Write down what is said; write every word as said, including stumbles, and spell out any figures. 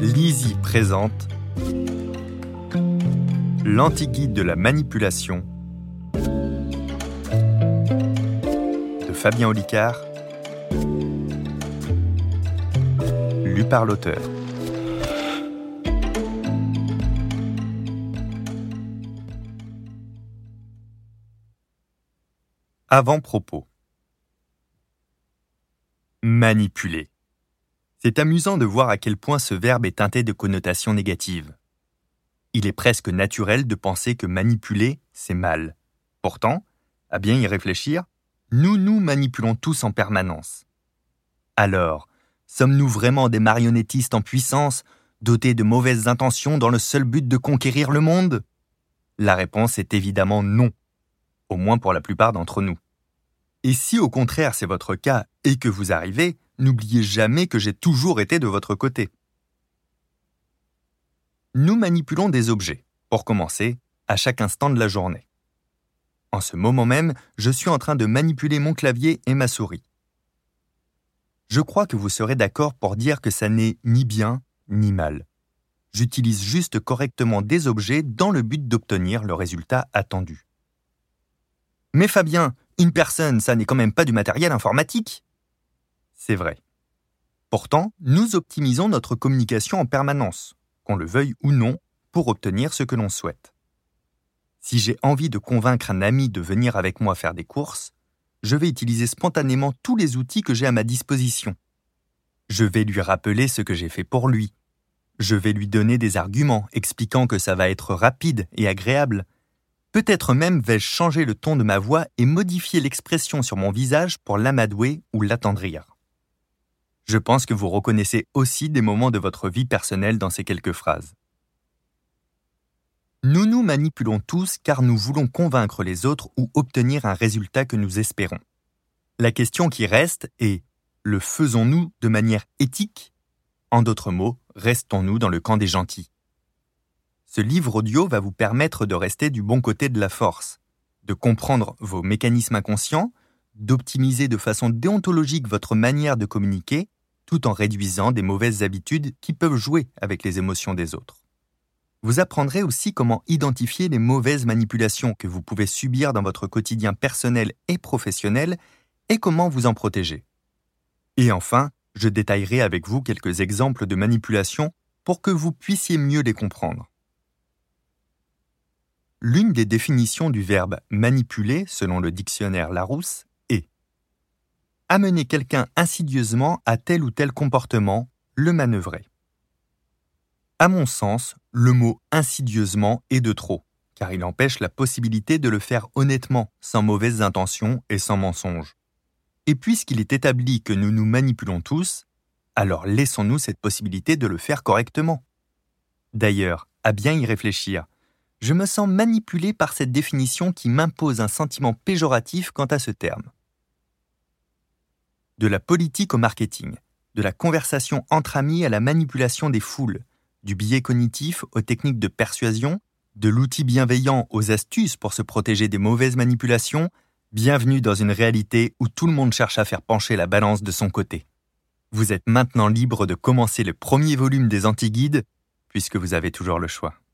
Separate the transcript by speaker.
Speaker 1: Lizzie présente l'Anti-Guide de la manipulation de Fabien Olicard, lu par l'auteur. Avant-propos. Manipuler. C'est amusant de voir à quel point ce verbe est teinté de connotations négatives. Il est presque naturel de penser que manipuler, c'est mal. Pourtant, à bien y réfléchir, nous nous manipulons tous en permanence. Alors, sommes-nous vraiment des marionnettistes en puissance, dotés de mauvaises intentions dans le seul but de conquérir le monde ? La réponse est évidemment non, au moins pour la plupart d'entre nous. Et si au contraire c'est votre cas et que vous arrivez, n'oubliez jamais que j'ai toujours été de votre côté. Nous manipulons des objets, pour commencer, à chaque instant de la journée. En ce moment même, je suis en train de manipuler mon clavier et ma souris. Je crois que vous serez d'accord pour dire que ça n'est ni bien ni mal. J'utilise juste correctement des objets dans le but d'obtenir le résultat attendu. Mais Fabien, une personne, ça n'est quand même pas du matériel informatique. C'est vrai. Pourtant, nous optimisons notre communication en permanence, qu'on le veuille ou non, pour obtenir ce que l'on souhaite. Si j'ai envie de convaincre un ami de venir avec moi faire des courses, je vais utiliser spontanément tous les outils que j'ai à ma disposition. Je vais lui rappeler ce que j'ai fait pour lui. Je vais lui donner des arguments expliquant que ça va être rapide et agréable. Peut-être même vais-je changer le ton de ma voix et modifier l'expression sur mon visage pour l'amadouer ou l'attendrir. Je pense que vous reconnaissez aussi des moments de votre vie personnelle dans ces quelques phrases. Nous nous manipulons tous car nous voulons convaincre les autres ou obtenir un résultat que nous espérons. La question qui reste est, le faisons-nous de manière éthique ? En d'autres mots, restons-nous dans le camp des gentils ? Ce livre audio va vous permettre de rester du bon côté de la force, de comprendre vos mécanismes inconscients, d'optimiser de façon déontologique votre manière de communiquer, tout en réduisant des mauvaises habitudes qui peuvent jouer avec les émotions des autres. Vous apprendrez aussi comment identifier les mauvaises manipulations que vous pouvez subir dans votre quotidien personnel et professionnel et comment vous en protéger. Et enfin, je détaillerai avec vous quelques exemples de manipulations pour que vous puissiez mieux les comprendre. L'une des définitions du verbe « manipuler » selon le dictionnaire Larousse est « amener quelqu'un insidieusement à tel ou tel comportement, le manœuvrer ». À mon sens, le mot « insidieusement » est de trop, car il empêche la possibilité de le faire honnêtement, sans mauvaises intentions et sans mensonges. Et puisqu'il est établi que nous nous manipulons tous, alors laissons-nous cette possibilité de le faire correctement. D'ailleurs, à bien y réfléchir, je me sens manipulé par cette définition qui m'impose un sentiment péjoratif quant à ce terme. De la politique au marketing, de la conversation entre amis à la manipulation des foules, du biais cognitif aux techniques de persuasion, de l'outil bienveillant aux astuces pour se protéger des mauvaises manipulations, bienvenue dans une réalité où tout le monde cherche à faire pencher la balance de son côté. Vous êtes maintenant libre de commencer le premier volume des Anti-Guides, puisque vous avez toujours le choix.